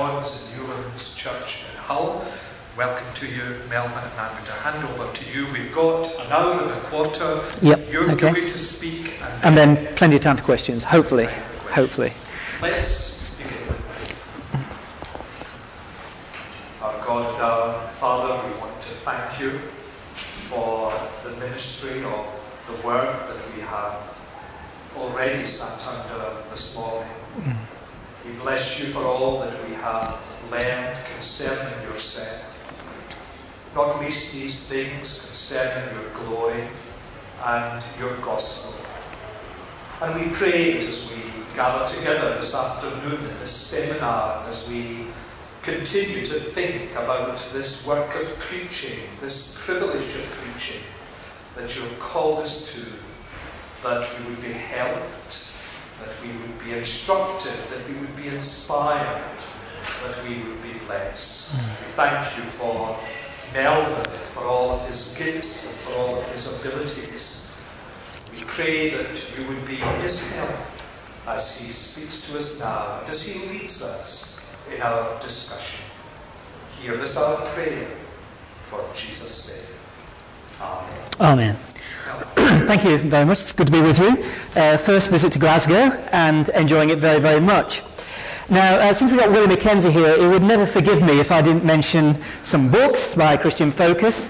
John's in Newlands Church in Hull. Welcome to you, Melvin, and I'm going to hand over to you. We've got an hour and a quarter. Yep. You're okay. going to speak. And then plenty of time for questions, hopefully. Hopefully. Let's begin. Our God and our Father, we want to thank you for the ministry of the word that we have already sat under this morning. We bless you for all that we have learned concerning yourself, not least these things concerning your glory and your gospel. And we pray as we gather together this afternoon in this seminar, as we continue to think about this work of preaching, this privilege of preaching that you have called us to, that we would be helped, that we would be instructed, that we would be inspired, that we would be blessed. We thank you for Melvin, for all of his gifts and for all of his abilities. We pray that you would be his help as he speaks to us now and as he leads us in our discussion. Hear this our prayer for Jesus' sake. Amen. Amen. Thank you very much. It's good to be with you. First visit to Glasgow and enjoying it very, very much. Now, since we've got Willie Mackenzie here, he would never forgive me if I didn't mention some books by Christian Focus,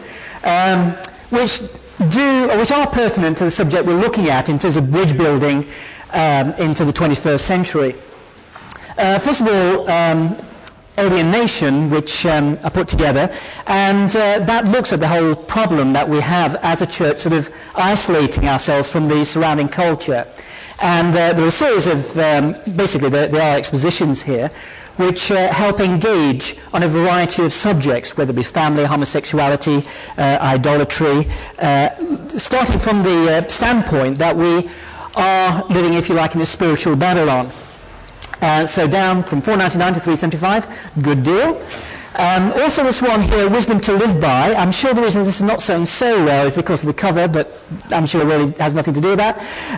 which are pertinent to the subject we're looking at in terms of bridge building into the 21st century. First of all, Alien Nation, which I put together, and that looks at the whole problem that we have as a church, sort of isolating ourselves from the surrounding culture. And there are a series of, basically there are expositions here, which help engage on a variety of subjects, whether it be family, homosexuality, idolatry, starting from the standpoint that we are living, if you like, in a spiritual Babylon. So down from 499 to 375, good deal. Also this one here, Wisdom to Live By. I'm sure the reason this is not selling so well is because of the cover, but I'm sure it really has nothing to do with that.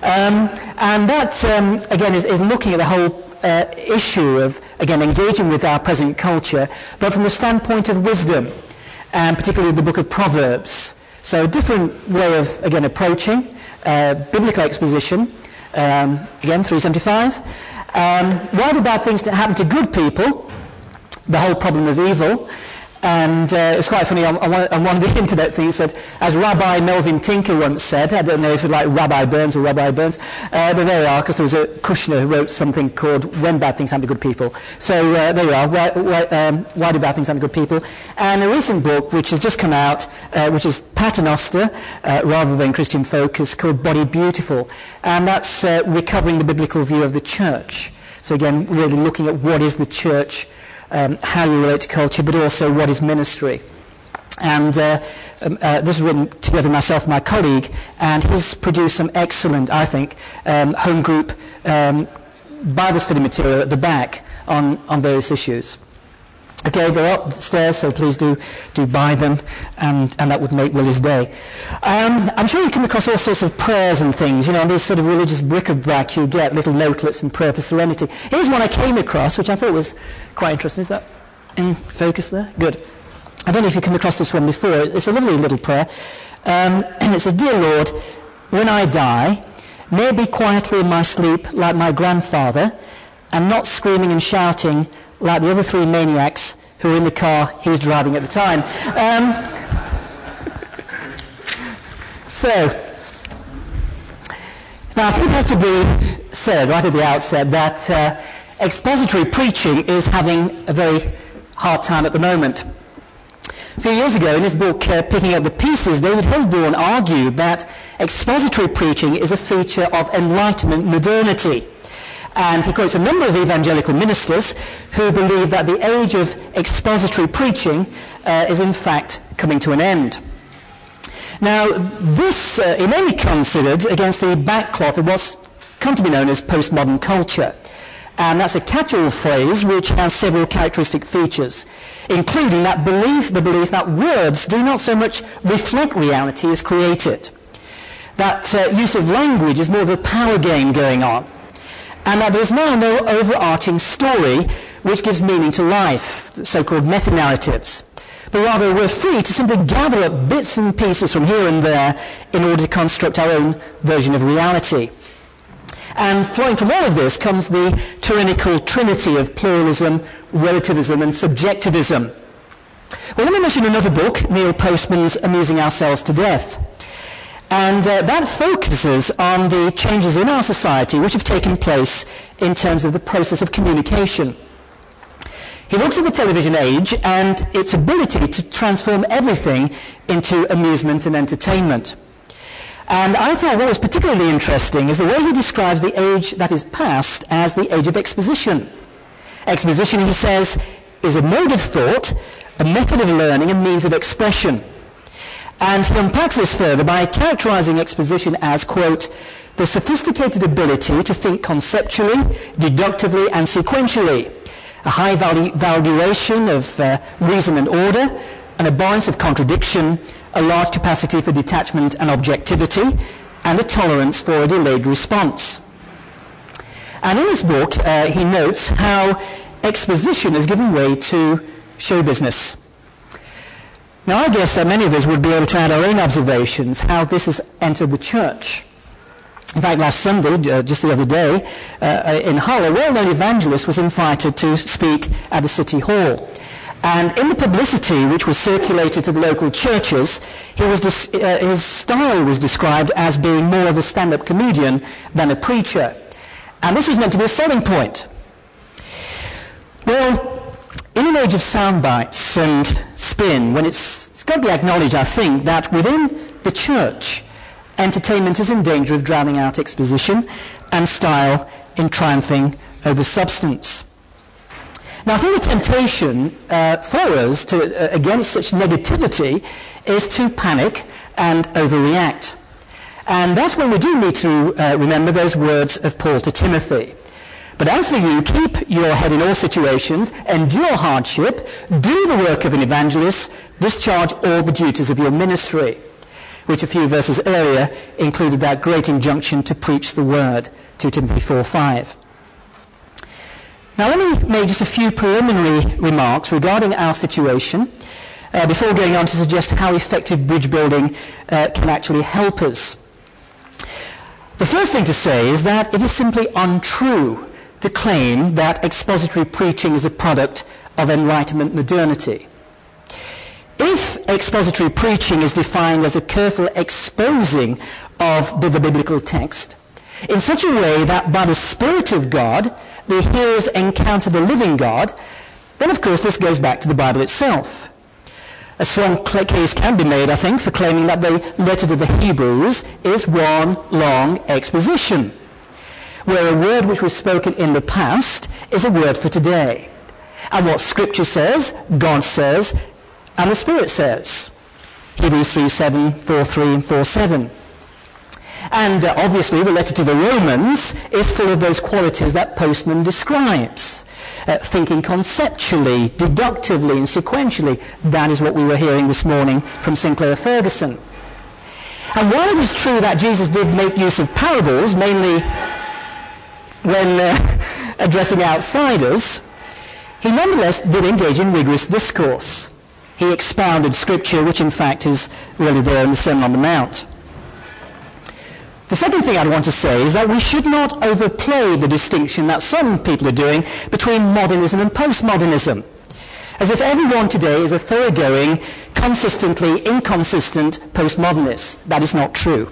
And that, again, is looking at the whole issue of, again, engaging with our present culture, but from the standpoint of wisdom, and particularly the book of Proverbs. So a different way of, again, approaching biblical exposition. Again, 375. Why do bad things happen to good people? The whole problem of evil. And it's quite funny, on one of the internet things said, as Rabbi Melvin Tinker once said, I don't know if it's like Rabbi Burns or Rabbi Burns, but there we are, because there was a Kushner who wrote something called When Bad Things Happen to Good People. So there we are, why do bad things happen to good people? And a recent book which has just come out, which is Paternoster, rather than Christian Focus, called Body Beautiful. And that's recovering the biblical view of the church. So again, really looking at what is the church, how you relate to culture, but also what is ministry. And this is written together with myself and my colleague, and he's produced some excellent, I think, home group Bible study material at the back on various issues. Okay, they're upstairs, so please do buy them, and that would make Willie's day. I'm sure you come across all sorts of prayers and things, you know, these sort of religious bric-a-brac you get, little notelets and prayer for serenity. Here's one I came across, which I thought was quite interesting. Is that in focus there? Good. I don't know if you've come across this one before. It's a lovely little prayer. And it says, Dear Lord, when I die, may I be quietly in my sleep like my grandfather, and not screaming and shouting like the other three maniacs who were in the car he was driving at the time. So, now I think it has to be said right at the outset that expository preaching is having a very hard time at the moment. A few years ago, in his book, Picking Up the Pieces, David Hilborn argued that expository preaching is a feature of Enlightenment modernity. And he quotes a number of evangelical ministers who believe that the age of expository preaching is in fact coming to an end. Now, this he may be considered against the backcloth of what's come to be known as postmodern culture. And that's a catch-all phrase which has several characteristic features, including that the belief that words do not so much reflect reality as create it. That use of language is more of a power game going on. and that there is now no overarching story which gives meaning to life, so-called meta-narratives. But rather we're free to simply gather up bits and pieces from here and there in order to construct our own version of reality. And flowing from all of this comes the tyrannical trinity of pluralism, relativism and subjectivism. Well, let me mention another book, Neil Postman's Amusing Ourselves to Death. And that focuses on the changes in our society which have taken place in terms of the process of communication. He looks at the television age and its ability to transform everything into amusement and entertainment. And I thought what was particularly interesting is the way he describes the age that is past as the age of exposition. Exposition, he says, is a mode of thought, a method of learning, a means of expression. And he unpacks this further by characterizing exposition as, quote, the sophisticated ability to think conceptually, deductively and sequentially, a high valuation of reason and order, an abhorrence of contradiction, a large capacity for detachment and objectivity, and a tolerance for a delayed response. And in this book, he notes how exposition has given way to show business. Now, I guess that many of us would be able to add our own observations how this has entered the church. In fact, last Sunday, just the other day, in Hull, a well-known evangelist was invited to speak at the City Hall. And in the publicity which was circulated to the local churches, his style was described as being more of a stand-up comedian than a preacher. And this was meant to be a selling point. Well, in an age of sound bites and spin, when it's got to be acknowledged, I think, that within the church, entertainment is in danger of drowning out exposition and style in triumphing over substance. Now, I think the temptation for us against such negativity is to panic and overreact. And that's when we do need to remember those words of Paul to Timothy. But as for you, keep your head in all situations, endure hardship, do the work of an evangelist, discharge all the duties of your ministry, which a few verses earlier included that great injunction to preach the word, 2 Timothy 4:5. Now let me make just a few preliminary remarks regarding our situation before going on to suggest how effective bridge building can actually help us. The first thing to say is that it is simply untrue to claim that expository preaching is a product of Enlightenment modernity. If expository preaching is defined as a careful exposing of the biblical text in such a way that by the Spirit of God the hearers encounter the living God, then of course this goes back to the Bible itself. A strong case can be made, I think, for claiming that the letter to the Hebrews is one long exposition, where a word which was spoken in the past is a word for today. And what Scripture says, God says, and the Spirit says. Hebrews 3:7, 4:3 and 4:7. And obviously the letter to the Romans is full of those qualities that Postman describes. Thinking conceptually, deductively and sequentially. That is what we were hearing this morning from Sinclair Ferguson. And while it is true that Jesus did make use of parables, mainly when addressing outsiders, he nonetheless did engage in rigorous discourse. He expounded Scripture, which in fact is really there in the Sermon on the Mount. The second thing I'd want to say is that we should not overplay the distinction that some people are doing between modernism and postmodernism, as if everyone today is a thoroughgoing, consistently inconsistent postmodernist. That is not true.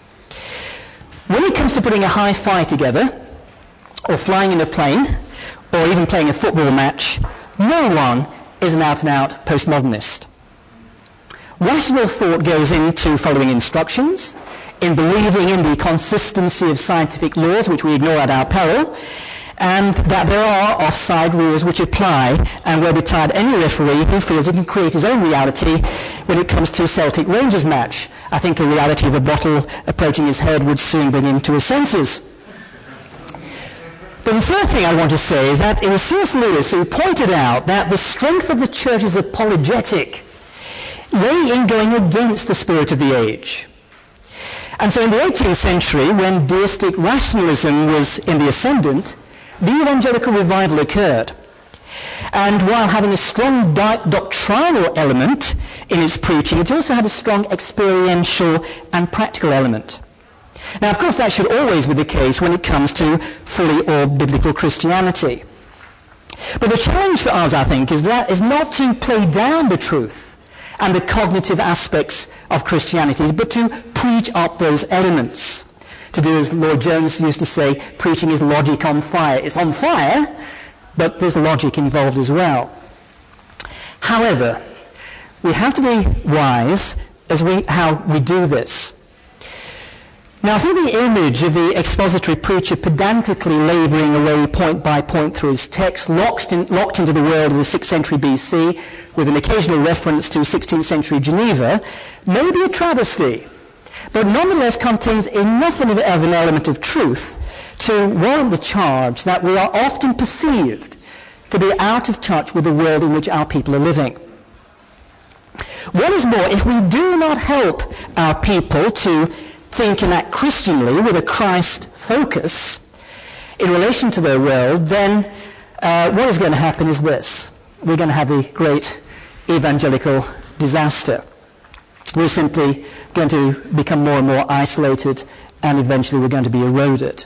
When it comes to putting a hi-fi together, or flying in a plane, or even playing a football match, no one is an out-and-out postmodernist. Rational thought goes into following instructions, in believing in the consistency of scientific laws, which we ignore at our peril, and that there are offside rules which apply, and will betide any referee who feels he can create his own reality when it comes to a Celtic Rangers match. I think a reality of a bottle approaching his head would soon bring him to his senses. But the third thing I want to say is that it was C.S. Lewis who pointed out that the strength of the church's apologetic lay in going against the spirit of the age. And so in the 18th century, when deistic rationalism was in the ascendant, the evangelical revival occurred. And while having a strong doctrinal element in its preaching, it also had a strong experiential and practical element. Now, of course, that should always be the case when it comes to fully all biblical Christianity. But the challenge for us, I think, is not to play down the truth and the cognitive aspects of Christianity, but to preach up those elements. To do as Lloyd Jones used to say, preaching is logic on fire. It's on fire, but there's logic involved as well. However, we have to be wise as how we do this. Now, I think the image of the expository preacher pedantically labouring away point by point through his text, locked into the world of the 6th century BC, with an occasional reference to 16th century Geneva, may be a travesty, but nonetheless contains enough of an element of truth to warrant the charge that we are often perceived to be out of touch with the world in which our people are living. What is more, if we do not help our people to think and act Christianly with a Christ focus in relation to their world, then what is going to happen is this. We're going to have the great evangelical disaster. We're simply going to become more and more isolated, and eventually we're going to be eroded.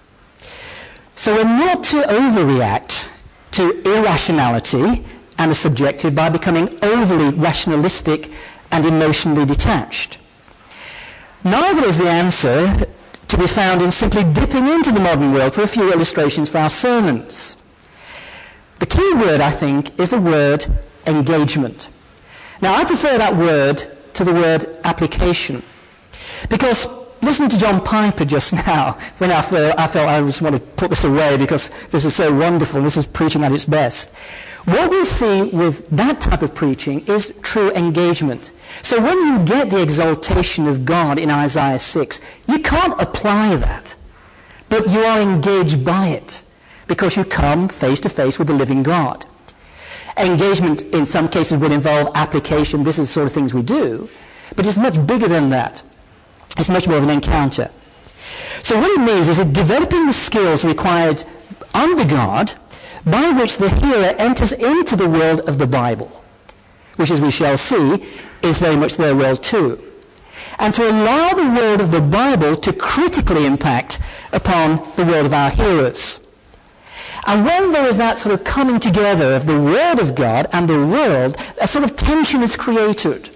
So we're not to overreact to irrationality and the subjective by becoming overly rationalistic and emotionally detached. Neither is the answer to be found in simply dipping into the modern world for a few illustrations for our sermons. The key word, I think, is the word engagement. Now, I prefer that word to the word application, because listening to John Piper just now, when I felt I just want to put this away because this is so wonderful, this is preaching at its best. What we see with that type of preaching is true engagement. So when you get the exaltation of God in Isaiah 6, you can't apply that, but you are engaged by it because you come face to face with the living God. Engagement in some cases would involve application. This is the sort of things we do, but it's much bigger than that. It's much more of an encounter. So what it means is developing the skills required under God by which the hearer enters into the world of the Bible, which, as we shall see, is very much their world too, and to allow the world of the Bible to critically impact upon the world of our hearers. And when there is that sort of coming together of the Word of God and the world, a sort of tension is created,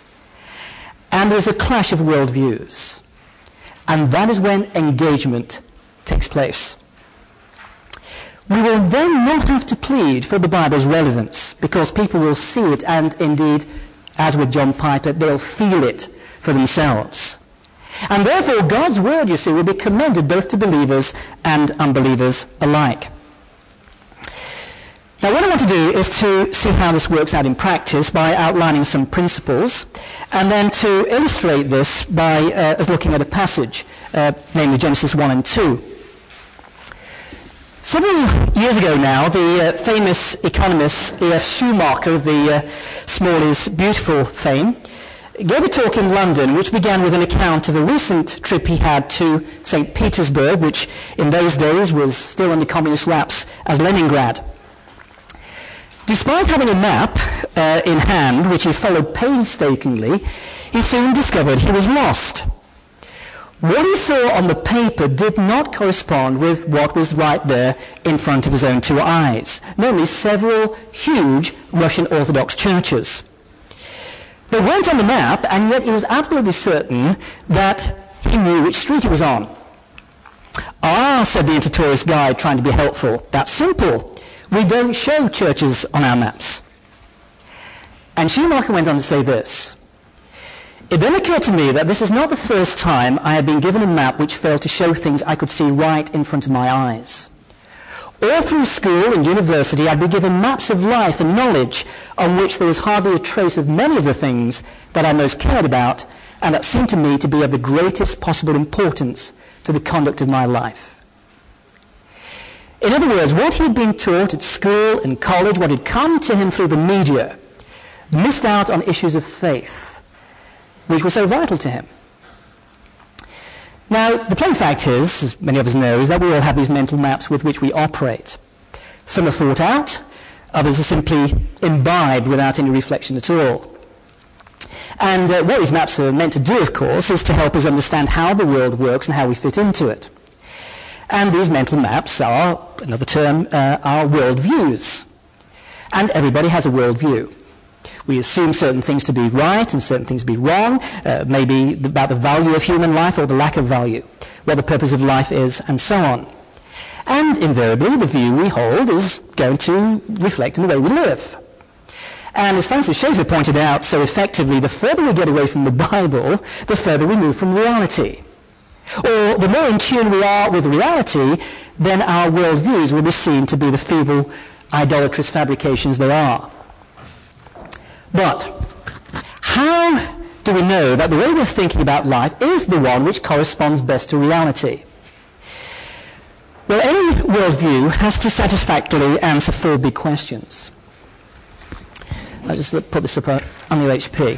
and there's a clash of worldviews, and that is when engagement takes place. We will then not have to plead for the Bible's relevance, because people will see it, and indeed, as with John Piper, they'll feel it for themselves. And therefore, God's word, you see, will be commended both to believers and unbelievers alike. Now, what I want to do is to see how this works out in practice by outlining some principles, and then to illustrate this by as looking at a passage, namely Genesis 1 and 2. Several years ago now, the famous economist E.F. Schumacher of the Small is Beautiful fame gave a talk in London which began with an account of a recent trip he had to St. Petersburg, which in those days was still under communist wraps as Leningrad. Despite having a map in hand, which he followed painstakingly, he soon discovered he was lost. What he saw on the paper did not correspond with what was right there in front of his own two eyes, namely several huge Russian Orthodox churches. They weren't on the map, and yet he was absolutely certain that he knew which street he was on. "Ah," said the inter-tourist guide, trying to be helpful, "that's simple. We don't show churches on our maps." And Schumacher went on to say this: "It then occurred to me that this is not the first time I had been given a map which failed to show things I could see right in front of my eyes. All through school and university I'd been given maps of life and knowledge on which there was hardly a trace of many of the things that I most cared about and that seemed to me to be of the greatest possible importance to the conduct of my life." In other words, what he'd been taught at school and college, what had come to him through the media, missed out on issues of faith, which were so vital to him. Now, the plain fact is, as many of us know, is that we all have these mental maps with which we operate. Some are thought out, others are simply imbibed without any reflection at all. And what these maps are meant to do, of course, is to help us understand how the world works and how we fit into it. And these mental maps are, another term, are worldviews. And everybody has a worldview. We assume certain things to be right and certain things to be wrong, maybe about the value of human life or the lack of value, what the purpose of life is, and so on. And invariably, the view we hold is going to reflect in the way we live. And as Francis Schaeffer pointed out so effectively, the further we get away from the Bible, the further we move from reality. Or the more in tune we are with reality, then our worldviews will be seen to be the feeble, idolatrous fabrications they are. But how do we know that the way we're thinking about life is the one which corresponds best to reality? Well, any worldview has to satisfactorily answer 4 big questions. I'll just put this up on the HP.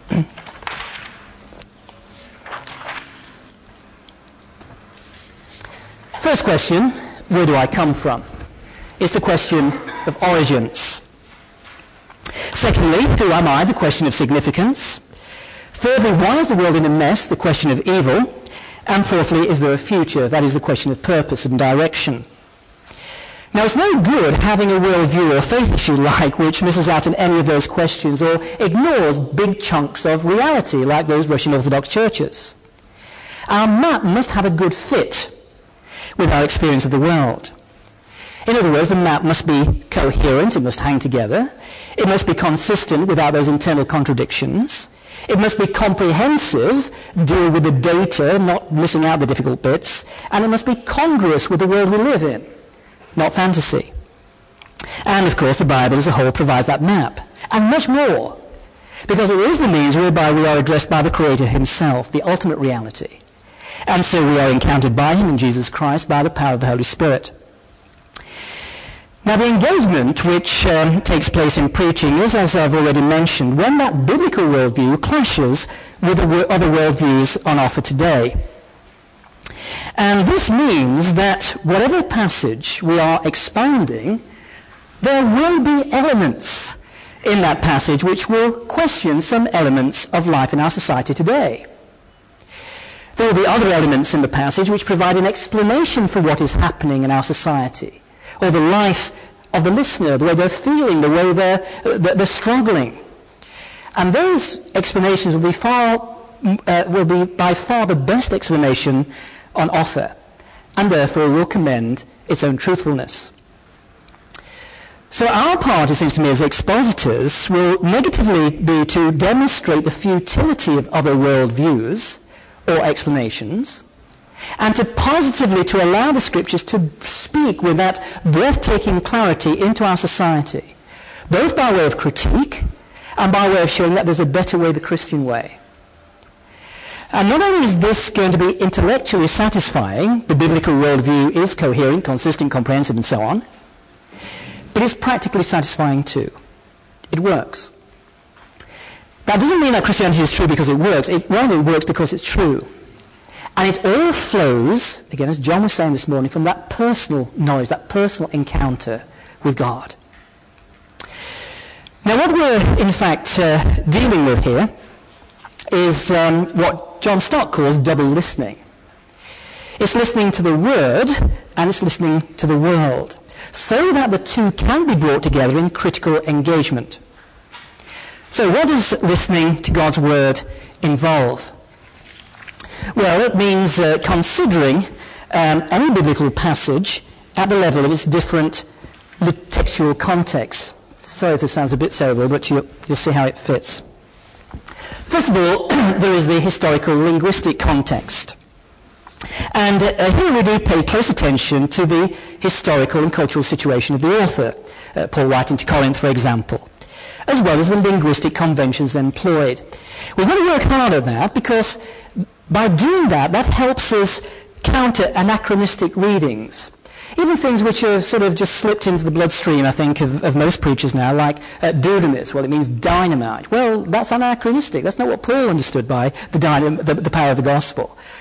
First question, where do I come from? It's the question of origins. Secondly, who am I? The question of significance. Thirdly, why is the world in a mess? The question of evil. And fourthly, is there a future? That is the question of purpose and direction. Now, it's no good having a worldview or faith, if you like, which misses out on any of those questions or ignores big chunks of reality, like those Russian Orthodox churches. Our map must have a good fit with our experience of the world. In other words, the map must be coherent, it must hang together, it must be consistent without those internal contradictions, it must be comprehensive, deal with the data, not missing out the difficult bits, and it must be congruous with the world we live in, not fantasy. And of course the Bible as a whole provides that map, and much more, because it is the means whereby we are addressed by the Creator himself, the ultimate reality. And so we are encountered by him in Jesus Christ by the power of the Holy Spirit. Now the engagement which takes place in preaching is, as I've already mentioned, when that biblical worldview clashes with the other worldviews on offer today. And this means that whatever passage we are expounding, there will be elements in that passage which will question some elements of life in our society today. There will be other elements in the passage which provide an explanation for what is happening in our society, or the life of the listener, the way they're feeling, the way they're struggling. And those explanations will be by far the best explanation on offer, and therefore will commend its own truthfulness. So our part, it seems to me, as expositors, will negatively be to demonstrate the futility of other worldviews or explanations, and to positively to allow the Scriptures to speak with that breathtaking clarity into our society, both by way of critique and by way of showing that there's a better way, the Christian way. And not only is this going to be intellectually satisfying, the biblical worldview is coherent, consistent, comprehensive, and so on, but it's practically satisfying too. It works. That doesn't mean that Christianity is true because it works. It rather works because it's true. And it all flows, again, as John was saying this morning, from that personal knowledge, that personal encounter with God. Now, what we're, in fact, dealing with here is what John Stott calls double listening. It's listening to the Word and it's listening to the world, so that the two can be brought together in critical engagement. So what does listening to God's Word involve? Well, it means considering any biblical passage at the level of its different textual contexts. Sorry if this sounds a bit cerebral, but you'll see how it fits. First of all, there is the historical linguistic context. And here we do pay close attention to the historical and cultural situation of the author, Paul writing to Corinth, for example, as well as the linguistic conventions employed. We've got to work hard at that, because by doing that, that helps us counter anachronistic readings. Even things which have sort of just slipped into the bloodstream, I think, of most preachers now, like dunamis. Well, it means dynamite. Well, that's anachronistic. That's not what Paul understood by the power of the gospel.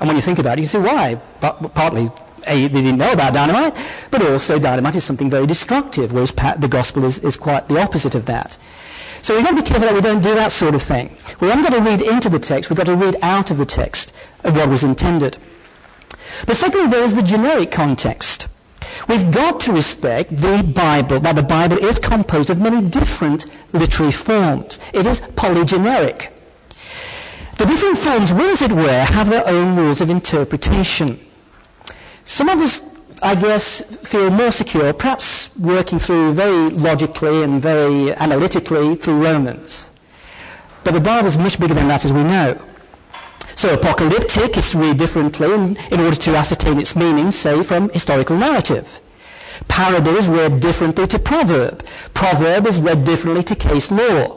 And when you think about it, you see why. But partly, A, they didn't know about dynamite, but also dynamite is something very destructive, whereas the gospel is quite the opposite of that. So we've got to be careful that we don't do that sort of thing. We haven't got to read into the text, we've got to read out of the text of what was intended. But secondly, there is the generic context. We've got to respect the Bible, that the Bible is composed of many different literary forms. It is polygeneric. The different forms will, as it were, have their own rules of interpretation. Some of us, I guess, feel more secure, perhaps working through very logically and very analytically through Romans. But the Bible is much bigger than that, as we know. So apocalyptic is to read differently in order to ascertain its meaning, say, from historical narrative. Parable is read differently to proverb. Proverb is read differently to case law.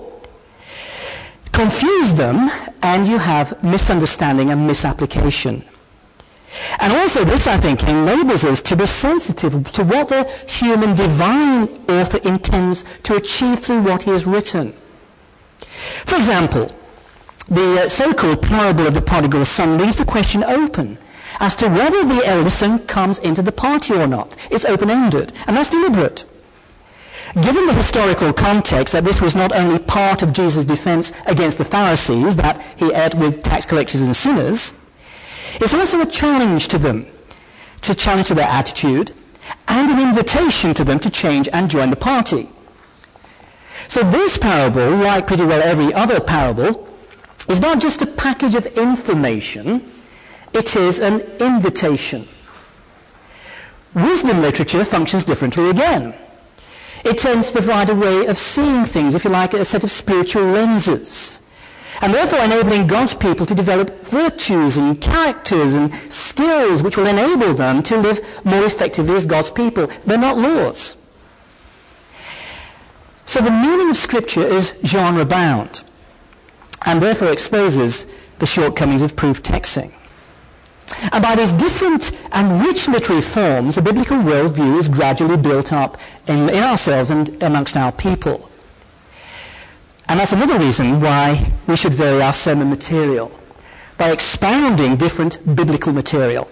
Confuse them, and you have misunderstanding and misapplication. And also this, I think, enables us to be sensitive to what the human divine author intends to achieve through what he has written. For example, the so-called parable of the prodigal son leaves the question open as to whether the elder son comes into the party or not. It's open-ended, and that's deliberate. Given the historical context that this was not only part of Jesus' defense against the Pharisees, that he ate with tax collectors and sinners, it's also a challenge to them, to challenge to their attitude, and an invitation to them to change and join the party. So this parable, like pretty well every other parable, is not just a package of information, it is an invitation. Wisdom literature functions differently again. It tends to provide a way of seeing things, if you like, a set of spiritual lenses, and therefore enabling God's people to develop virtues and characters and skills which will enable them to live more effectively as God's people. They're not laws. So the meaning of Scripture is genre-bound, and therefore exposes the shortcomings of proof texting. And by these different and rich literary forms, a biblical worldview is gradually built up in ourselves and amongst our people. And that's another reason why we should vary our sermon material, by expounding different biblical material.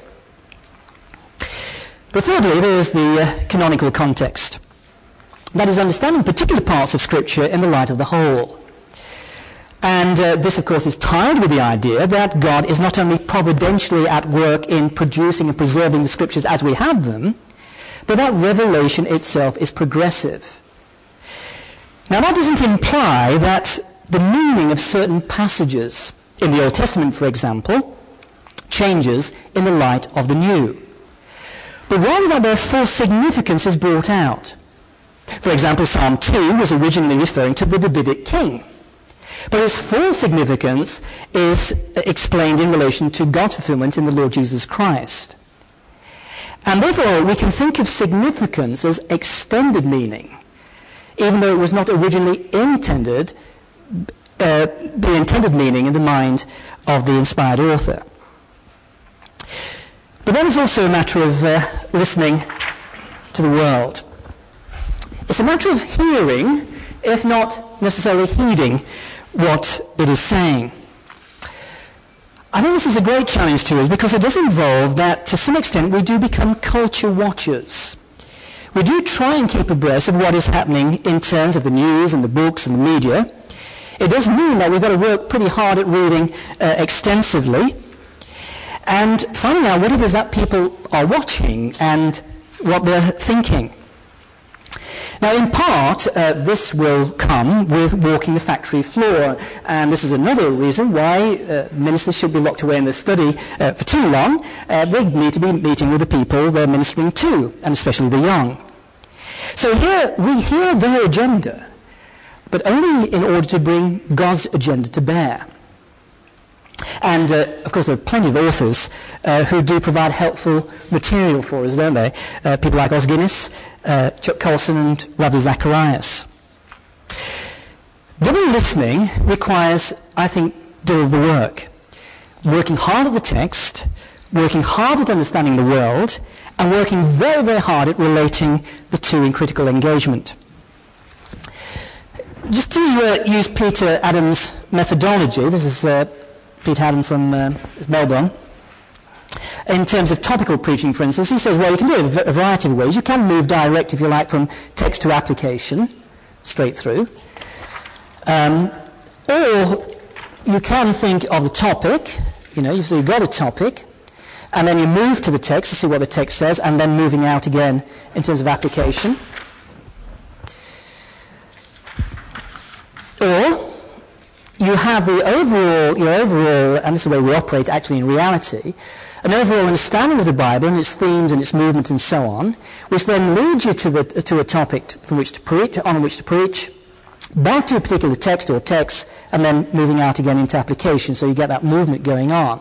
But thirdly, there is the canonical context. That is, understanding particular parts of Scripture in the light of the whole. And this, of course, is tied with the idea that God is not only providentially at work in producing and preserving the Scriptures as we have them, but that revelation itself is progressive. Now, that doesn't imply that the meaning of certain passages in the Old Testament, for example, changes in the light of the New, but rather that their full significance is brought out. For example, Psalm 2 was originally referring to the Davidic king, but its full significance is explained in relation to God's fulfillment in the Lord Jesus Christ. And therefore, we can think of significance as extended meaning, even though it was not originally intended, the intended meaning in the mind of the inspired author. But then there's also a matter of listening to the world. It's a matter of hearing, if not necessarily heeding, what it is saying. I think this is a great challenge to us because it does involve that, to some extent, we do become culture watchers. We do try and keep abreast of what is happening in terms of the news and the books and the media. It does mean that we've got to work pretty hard at reading extensively and finding out what it is that people are watching and what they're thinking. Now, in part, this will come with walking the factory floor, and this is another reason why ministers should be locked away in their study for too long. They need to be meeting with the people they're ministering to, and especially the young. So here we hear their agenda, but only in order to bring God's agenda to bear. And, of course, there are plenty of authors who do provide helpful material for us, don't they? People like Os Guinness, Chuck Colson, and Ravi Zacharias. Double listening requires, I think, double the work. Working hard at the text, working hard at understanding the world, and working very, very hard at relating the two in critical engagement. Just to use Peter Adams' methodology, this is Pete Adam from Melbourne. In terms of topical preaching, for instance, he says, well, you can do it a variety of ways. You can move direct, if you like, from text to application, straight through. Or you can think of the topic, so you've got a topic, and then you move to the text to see what the text says, and then moving out again in terms of application. Or you have your overall, and this is the way we operate actually in reality, an overall understanding of the Bible and its themes and its movement and so on, which then leads you to a topic from which to preach, on which to preach, back to a particular text or texts, and then moving out again into application, so you get that movement going on.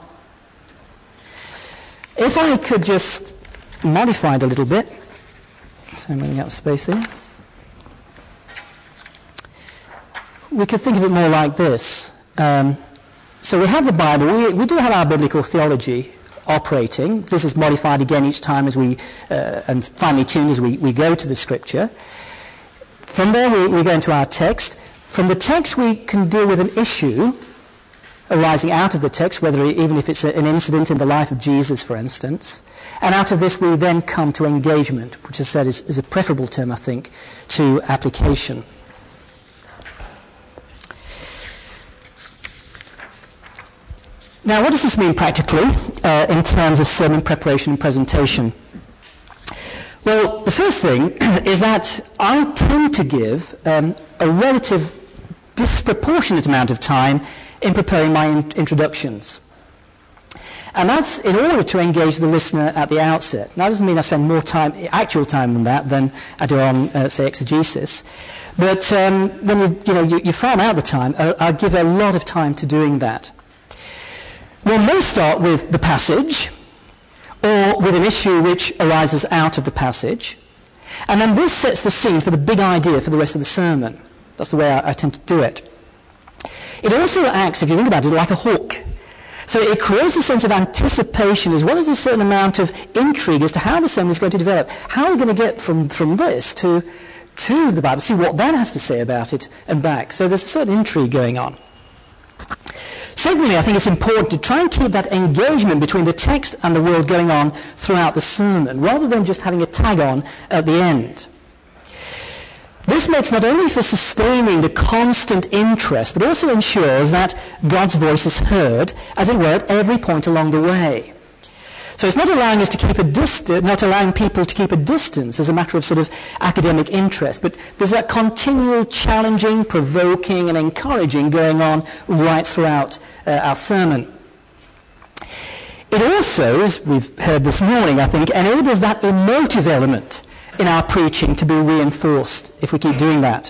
If I could just modify it a little bit, so I'm running out of space here. We could think of it more like this. So we have the Bible, we do have our biblical theology operating. This is modified again each time as we, and finely tuned as we go to the Scripture. From there we go into our text. From the text we can deal with an issue arising out of the text, even if it's an incident in the life of Jesus, for instance. And out of this we then come to engagement, which I said is a preferable term, I think, to application. Now, what does this mean practically in terms of sermon preparation and presentation? Well, the first thing is that I tend to give a relative disproportionate amount of time in preparing my introductions. And that's in order to engage the listener at the outset. Now, that doesn't mean I spend more time, actual time than that, than I do on, say, exegesis. But when you farm out the time, I give a lot of time to doing that. We'll most start with the passage, or with an issue which arises out of the passage, and then this sets the scene for the big idea for the rest of the sermon. That's the way I tend to do it. It also acts, if you think about it, like a hook. So it creates a sense of anticipation as well as a certain amount of intrigue as to how the sermon is going to develop. How are we going to get from this to the Bible, see what that has to say about it and back. So there's a certain intrigue going on. Secondly, I think it's important to try and keep that engagement between the text and the word going on throughout the sermon, rather than just having a tag on at the end. This makes not only for sustaining the constant interest, but also ensures that God's voice is heard, as it were, at every point along the way. So it's not allowing us to keep a distance, not allowing people to keep a distance as a matter of sort of academic interest, but there's that continual challenging, provoking, and encouraging going on right throughout our sermon. It also, as we've heard this morning, I think, enables that emotive element in our preaching to be reinforced if we keep doing that.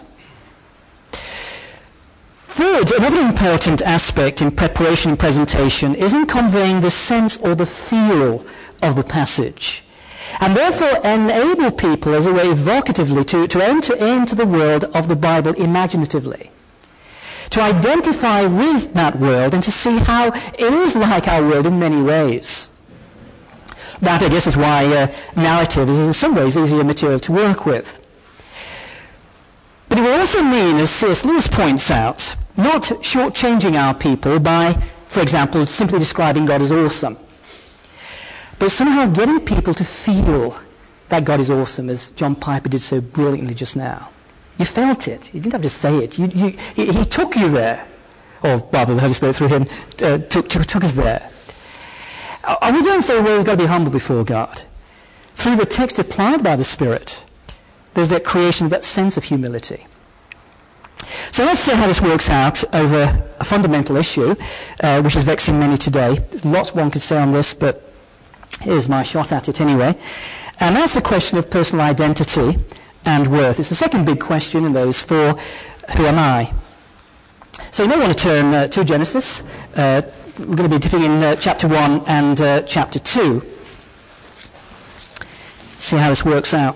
Third, another important aspect in preparation and presentation is in conveying the sense or the feel of the passage, and therefore enable people, as a way evocatively, to enter into the world of the Bible imaginatively, to identify with that world and to see how it is like our world in many ways. That, I guess, is why narrative is in some ways easier material to work with. But it will also mean, as C.S. Lewis points out, not shortchanging our people by, for example, simply describing God as awesome, but somehow getting people to feel that God is awesome, as John Piper did so brilliantly just now. You felt it. You didn't have to say it. He took you there. Or rather, the Holy Spirit through him took us there. And we don't say, well, we've got to be humble before God. Through the text applied by the Spirit, there's that creation of that sense of humility. So let's see how this works out over a fundamental issue, which is vexing many today. There's lots one could say on this, but here's my shot at it anyway. And that's the question of personal identity and worth. It's the second big question in those four. Who am I? So you may want to turn to Genesis. We're going to be dipping in chapter 1 and chapter 2. See how this works out.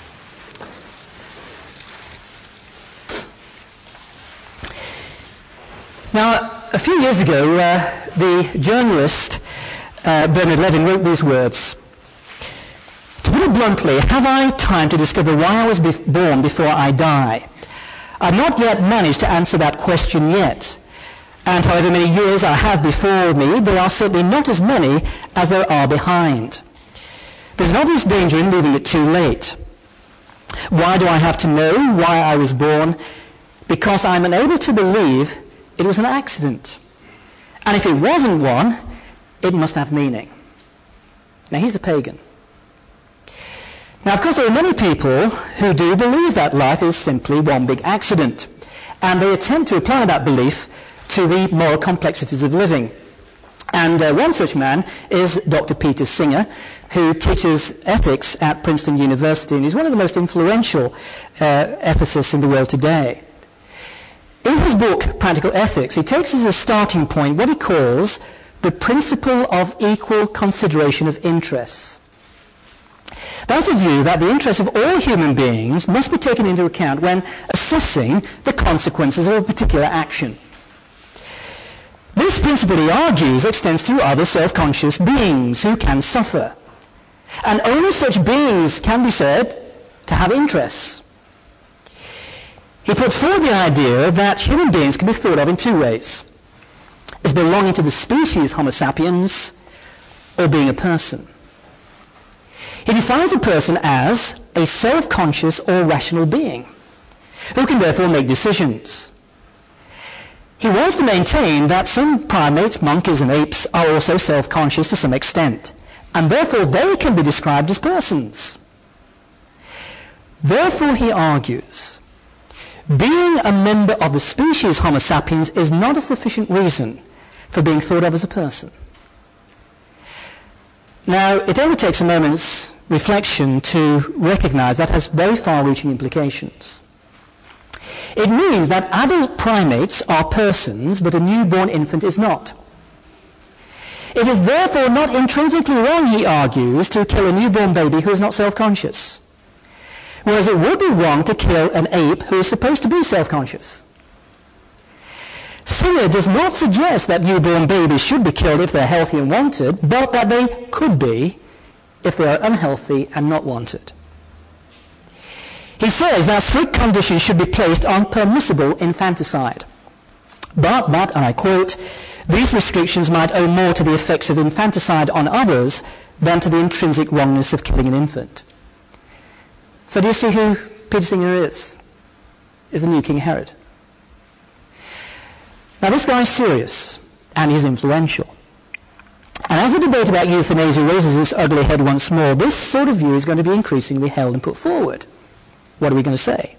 Now, a few years ago, the journalist Bernard Levin wrote these words. To put it bluntly, have I time to discover why I was born before I die? I've not yet managed to answer that question yet. And however many years I have before me, there are certainly not as many as there are behind. There's an obvious danger in leaving it too late. Why do I have to know why I was born? Because I'm unable to believe it was an accident. And if it wasn't one, it must have meaning. Now, he's a pagan. Now, of course, there are many people who do believe that life is simply one big accident. And they attempt to apply that belief to the moral complexities of living. And one such man is Dr. Peter Singer, who teaches ethics at Princeton University, and he's one of the most influential ethicists in the world today. In his book, Practical Ethics, he takes as a starting point what he calls the principle of equal consideration of interests. That's a view that the interests of all human beings must be taken into account when assessing the consequences of a particular action. This principle, he argues, extends to other self-conscious beings who can suffer. And only such beings can be said to have interests. He puts forward the idea that human beings can be thought of in two ways: as belonging to the species Homo sapiens, or being a person. He defines a person as a self-conscious or rational being, who can therefore make decisions. He wants to maintain that some primates, monkeys and apes are also self-conscious to some extent, and therefore they can be described as persons. Therefore, he argues, being a member of the species Homo sapiens is not a sufficient reason for being thought of as a person. Now, it only takes a moment's reflection to recognize that has very far-reaching implications. It means that adult primates are persons, but a newborn infant is not. It is therefore not intrinsically wrong, he argues, to kill a newborn baby who is not self-conscious, whereas it would be wrong to kill an ape who is supposed to be self-conscious. Singer does not suggest that newborn babies should be killed if they're healthy and wanted, but that they could be if they are unhealthy and not wanted. He says that strict conditions should be placed on permissible infanticide, but that, and I quote, these restrictions might owe more to the effects of infanticide on others than to the intrinsic wrongness of killing an infant. So do you see who Peter Singer is? Is the new King Herod. Now this guy is serious, and he's influential. And as the debate about euthanasia raises its ugly head once more, this sort of view is going to be increasingly held and put forward. What are we going to say?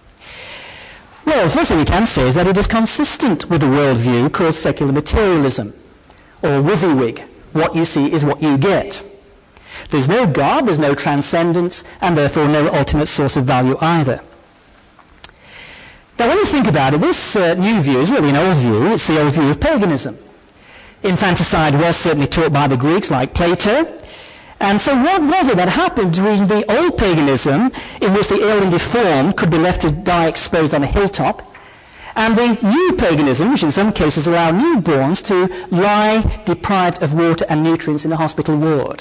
Well, the first thing we can say is that it is consistent with the worldview called secular materialism, or WYSIWYG, what you see is what you get. There's no God, there's no transcendence, and therefore no ultimate source of value either. Now when you think about it, this new view is really an old view. It's the old view of paganism. Infanticide was certainly taught by the Greeks, like Plato. And so what was it that happened during the old paganism, in which the ill and deformed could be left to die exposed on a hilltop, and the new paganism, which in some cases allowed newborns to lie deprived of water and nutrients in a hospital ward?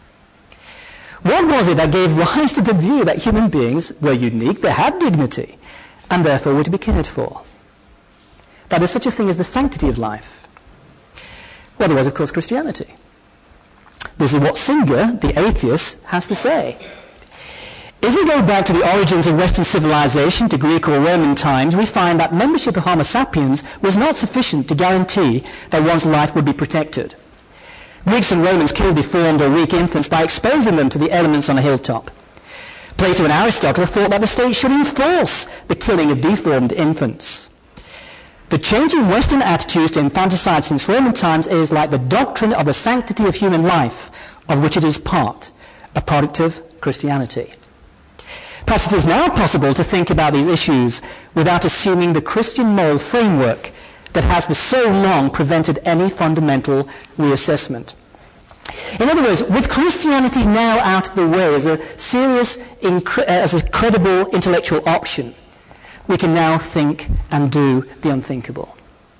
What was it that gave rise to the view that human beings were unique, they had dignity, and therefore were to be cared for? That is such a thing as the sanctity of life. Well, there was, of course, Christianity. This is what Singer, the atheist, has to say. If we go back to the origins of Western civilization, to Greek or Roman times, we find that membership of Homo sapiens was not sufficient to guarantee that one's life would be protected. Greeks and Romans killed deformed or weak infants by exposing them to the elements on a hilltop. Plato and Aristotle thought that the state should enforce the killing of deformed infants. The change in Western attitudes to infanticide since Roman times is like the doctrine of the sanctity of human life, of which it is part, a product of Christianity. Perhaps it is now possible to think about these issues without assuming the Christian moral framework that has for so long prevented any fundamental reassessment. In other words, with Christianity now out of the way as a serious, as a credible intellectual option, we can now think and do the unthinkable.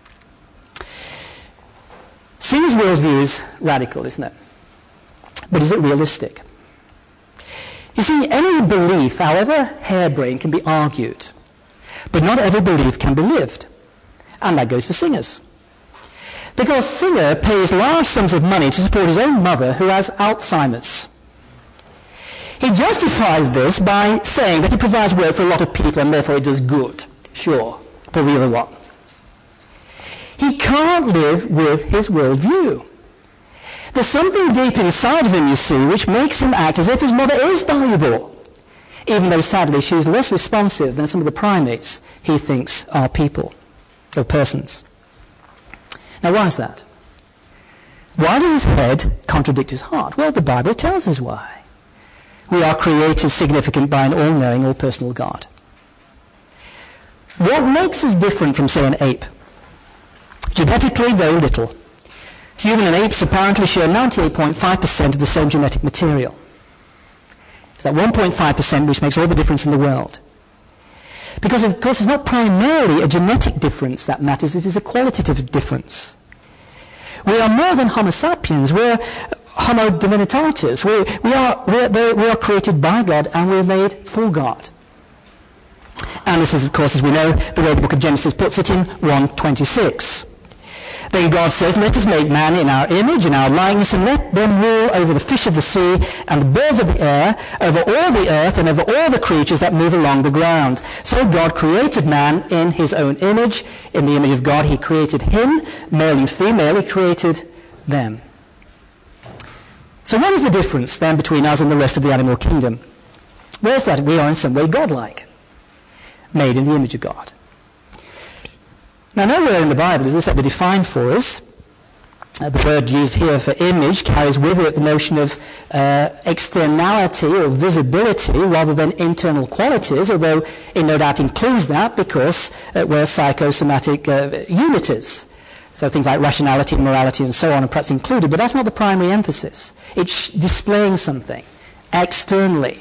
Singer's worldview is radical, isn't it? But is it realistic? You see, any belief, however harebrained, can be argued. But not every belief can be lived. And that goes for Singer's. Because Singer pays large sums of money to support his own mother who has Alzheimer's. He justifies this by saying that he provides work for a lot of people and therefore it does good. Sure, pull the other one. He can't live with his worldview. There's something deep inside of him, you see, which makes him act as if his mother is valuable, even though sadly she is less responsive than some of the primates he thinks are people, or persons. Now why is that? Why does his head contradict his heart? Well, the Bible tells us why. We are created significant by an all-knowing, all-personal God. What makes us different from, say, an ape? Genetically, very little. Human and apes apparently share 98.5% of the same genetic material. It's that 1.5% which makes all the difference in the world. Because, of course, it's not primarily a genetic difference that matters, it is a qualitative difference. We are more than Homo sapiens, we're Homo divinitatis. We are created by God and we're made for God. And this is, of course, as we know, the way the book of Genesis puts it in 1:26. Then God says, let us make man in our image, in our likeness, and let them rule over the fish of the sea and the birds of the air, over all the earth, and over all the creatures that move along the ground. So God created man in his own image. In the image of God he created him, male and female, he created them. So what is the difference then between us and the rest of the animal kingdom? Well, it's that we are in some way godlike, made in the image of God. Now, nowhere in the Bible is this ever defined for us. The word used here for image carries with it the notion of externality or visibility rather than internal qualities, although it no doubt includes that because we're psychosomatic unities. So things like rationality, morality, and so on are perhaps included, but that's not the primary emphasis. It's displaying something externally.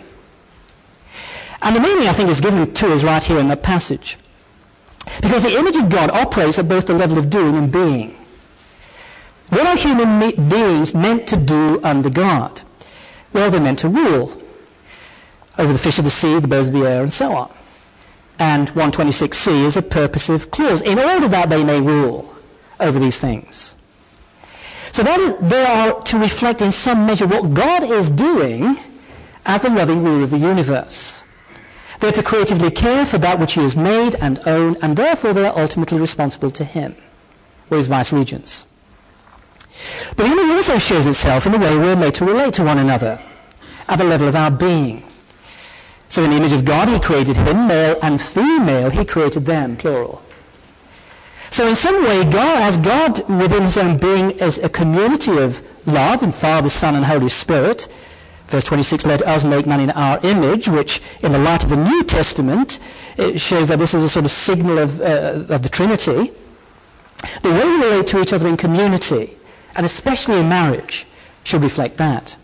And the meaning, I think, is given to us right here in that passage. Because the image of God operates at both the level of doing and being. What are human beings meant to do under God? Well, they're meant to rule over the fish of the sea, the birds of the air, and so on. And 126c is a purposive clause, in order that they may rule over these things. So they are to reflect in some measure what God is doing as the loving ruler of the universe. They're to creatively care for that which he has made and own, and therefore they are ultimately responsible to him, or his vice-regents. But the image also shows itself in the way we're made to relate to one another, at the level of our being. So in the image of God he created him, male and female, he created them, plural. So in some way, God within his own being is a community of love in Father, Son, and Holy Spirit. Verse 26, let us make man in our image, which in the light of the New Testament, it shows that this is a sort of signal of the Trinity. The way we relate to each other in community, and especially in marriage, should reflect that.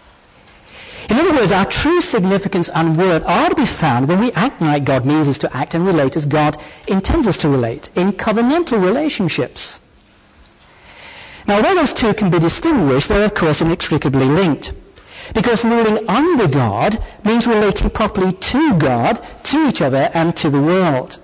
In other words, our true significance and worth are to be found when we act like God means us to act and relate as God intends us to relate, in covenantal relationships. Now, although those two can be distinguished, they're of course inextricably linked. Because ruling under God means relating properly to God, to each other, and to the world.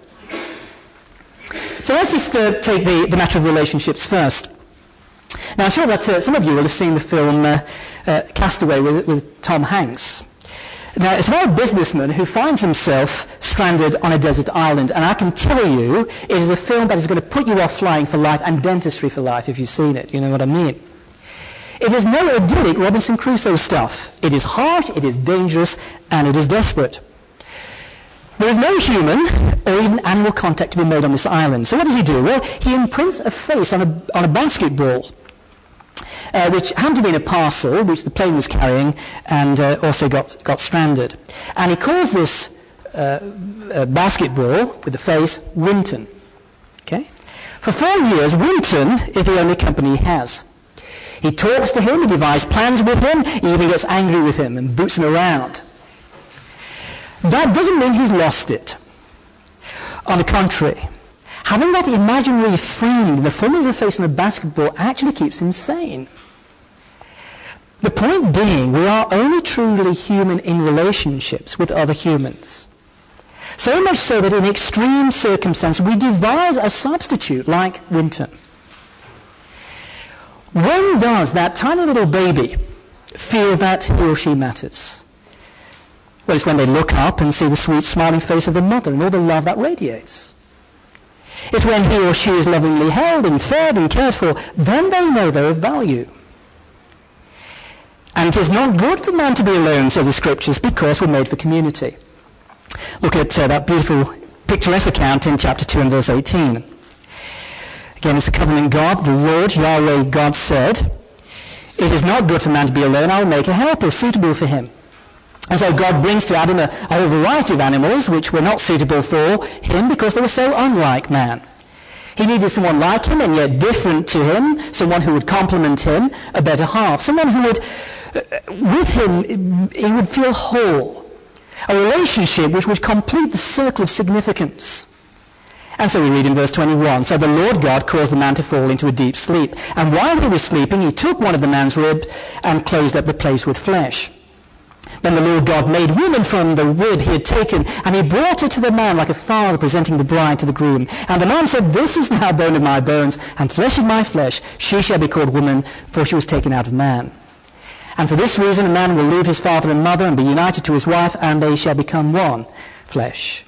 So let's just take the matter of relationships first. Now, I'm sure that some of you will have seen the film Castaway with Tom Hanks. Now, it's about a businessman who finds himself stranded on a desert island, and I can tell you it is a film that is going to put you off flying for life and dentistry for life if you've seen it. You know what I mean? It is no idyllic Robinson Crusoe stuff. It is harsh, it is dangerous, and it is desperate. There is no human or even animal contact to be made on this island. So what does he do? Well, he imprints a face on a basketball, which happened to be in a parcel which the plane was carrying, and also got stranded. And he calls this basketball with the face Winton. Okay? For 4 years, Winton is the only company he has. He talks to him, he devises plans with him, he even gets angry with him and boots him around. That doesn't mean he's lost it. On the contrary, having that imaginary friend in the form of the face on a basketball actually keeps him sane. The point being, we are only truly human in relationships with other humans. So much so that in extreme circumstances we devise a substitute like Winton. When does that tiny little baby feel that he or she matters? Well, it's when they look up and see the sweet smiling face of the mother and all the love that radiates. It's when he or she is lovingly held and fed and cared for, then they know they're of value. And it is not good for man to be alone, says the Scriptures, because we're made for community. Look at that beautiful picturesque account in chapter 2 and verse 18. Again, it's the covenant God, the Lord, Yahweh, God said, "It is not good for man to be alone. I will make a helper suitable for him." And so God brings to Adam a whole variety of animals which were not suitable for him because they were so unlike man. He needed someone like him and yet different to him, someone who would complement him, a better half, someone who would, with him, he would feel whole, a relationship which would complete the circle of significance. And so we read in verse 21, "So the Lord God caused the man to fall into a deep sleep. And while he was sleeping, he took one of the man's ribs and closed up the place with flesh. Then the Lord God made woman from the rib he had taken, and he brought her to the man like a father presenting the bride to the groom. And the man said, 'This is now bone of my bones and flesh of my flesh. She shall be called woman, for she was taken out of man. And for this reason a man will leave his father and mother and be united to his wife, and they shall become one flesh.'"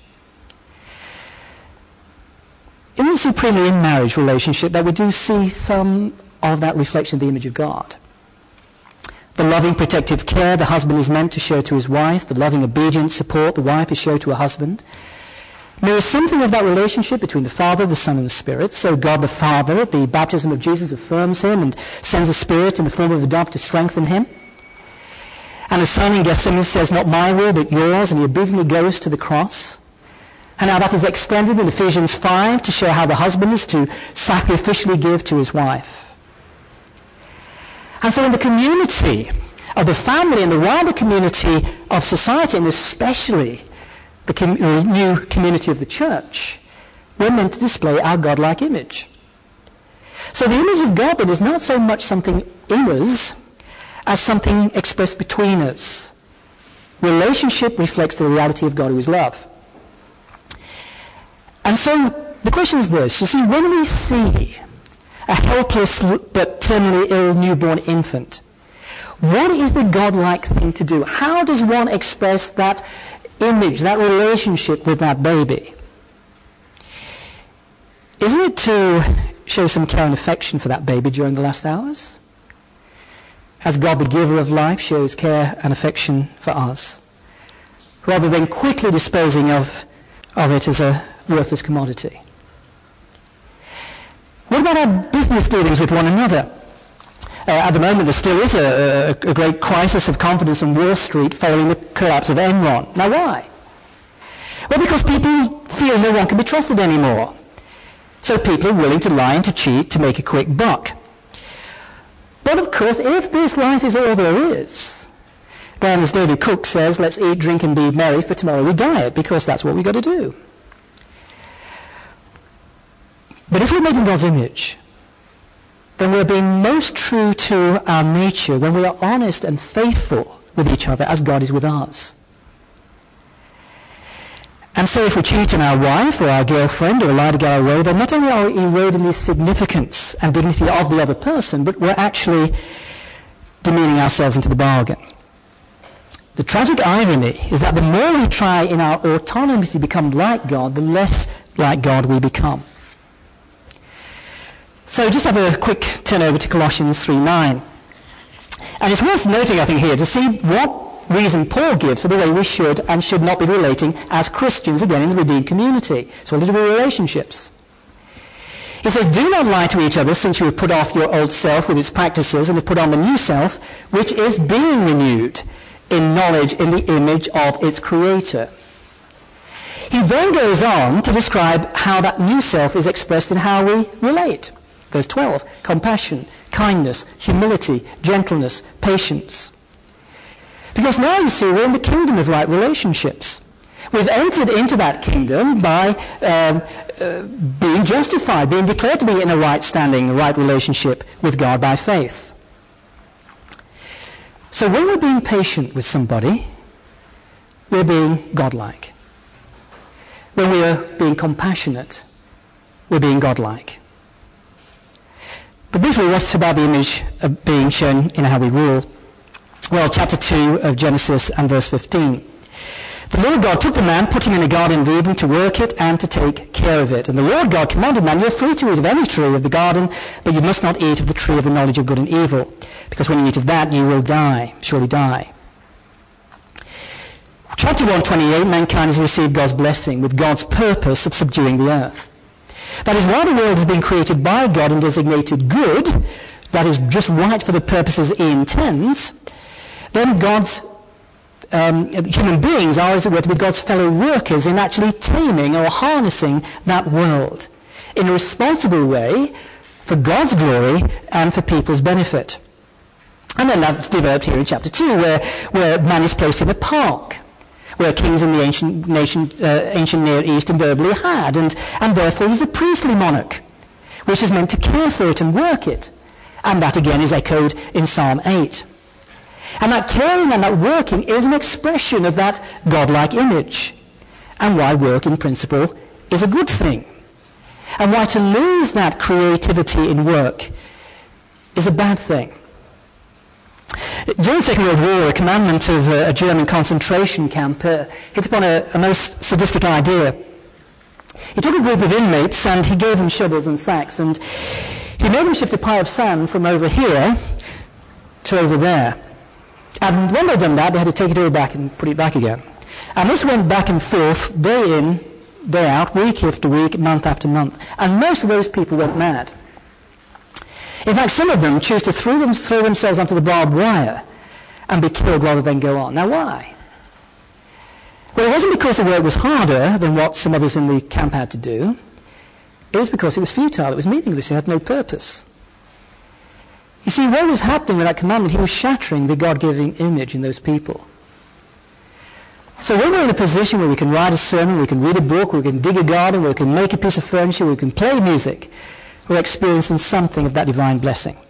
In the supremely in marriage relationship that we do see some of that reflection of the image of God. The loving protective care the husband is meant to show to his wife, the loving obedient support the wife is shown to her husband. There is something of that relationship between the Father, the Son, and the Spirit. So God the Father, at the baptism of Jesus, affirms him and sends the Spirit in the form of a dove to strengthen him. And the Son in Gethsemane says, "Not my will, but yours," and he obediently goes to the cross. And now that is extended in Ephesians 5 to show how the husband is to sacrificially give to his wife. And so in the community of the family and the wider community of society, and especially the new community of the church, we're meant to display our God-like image. So the image of God then is not so much something in us as something expressed between us. Relationship reflects the reality of God who is love. And so the question is this, you see, when we see a helpless but terminally ill newborn infant, what is the God-like thing to do? How does one express that image, that relationship with that baby? Isn't it to show some care and affection for that baby during the last hours? As God, the giver of life, shows care and affection for us, rather than quickly disposing of it as a worthless commodity. What about our business dealings with one another? At the moment, there still is a great crisis of confidence on Wall Street following the collapse of Enron. Now, why? Well, because people feel no one can be trusted anymore. So people are willing to lie and to cheat to make a quick buck. But of course, if this life is all there is, then as David Cook says, let's eat, drink, and be merry, for tomorrow we diet, because that's what we've got to do. But if we're made in God's image, then we're being most true to our nature when we are honest and faithful with each other as God is with us. And so if we cheat on our wife or our girlfriend or lie to get our way, then not only are we eroding the significance and dignity of the other person, but we're actually demeaning ourselves into the bargain. The tragic irony is that the more we try in our autonomy to become like God, the less like God we become. So just have a quick turn over to Colossians 3:9. And it's worth noting, I think, here to see what reason Paul gives for the way we should and should not be relating as Christians, again, in the redeemed community. So what are the relationships? He says, "Do not lie to each other, since you have put off your old self with its practices and have put on the new self, which is being renewed in knowledge in the image of its creator." He then goes on to describe how that new self is expressed in how we relate. Verse 12, compassion, kindness, humility, gentleness, patience. Because now, you see, we're in the kingdom of right relationships. We've entered into that kingdom by being justified, being declared to be in a right standing, a right relationship with God by faith. So when we're being patient with somebody, we're being godlike. When we are being compassionate, we're being godlike. But briefly, what's about the image of being shown in how we rule? Well, chapter 2 of Genesis and verse 15. The Lord God took the man, put him in a garden of Eden to work it and to take care of it. And the Lord God commanded man, you're free to eat of any tree of the garden, but you must not eat of the tree of the knowledge of good and evil, because when you eat of that, you will die, surely die. Chapter 1:28, mankind has received God's blessing with God's purpose of subduing the earth. That is, while the world has been created by God and designated good, that is just right for the purposes he intends, then human beings are, as it were, to be God's fellow workers in actually taming or harnessing that world in a responsible way for God's glory and for people's benefit. And then that's developed here in chapter 2, where man is placed in a park, where kings in the ancient Near East invariably had, and therefore he's a priestly monarch, which is meant to care for it and work it. And that again is echoed in Psalm 8. And that caring and that working is an expression of that godlike image, and why work in principle is a good thing, and why to lose that creativity in work is a bad thing. During the Second World War, a commandant of a German concentration camp hit upon a most sadistic idea. He took a group of inmates and he gave them shovels and sacks, and he made them shift a pile of sand from over here to over there. And when they'd done that, they had to take it all back and put it back again. And this went back and forth, day in, day out, week after week, month after month. And most of those people went mad. In fact, some of them chose to throw themselves onto the barbed wire and be killed rather than go on. Now, why? Well, it wasn't because the work was harder than what some others in the camp had to do. It was because it was futile, it was meaningless, it had no purpose. You see, what was happening with that commandment? He was shattering the God-giving image in those people. So when we're in a position where we can write a sermon, we can read a book, we can dig a garden, we can make a piece of furniture, we can play music, we're experiencing something of that divine blessing.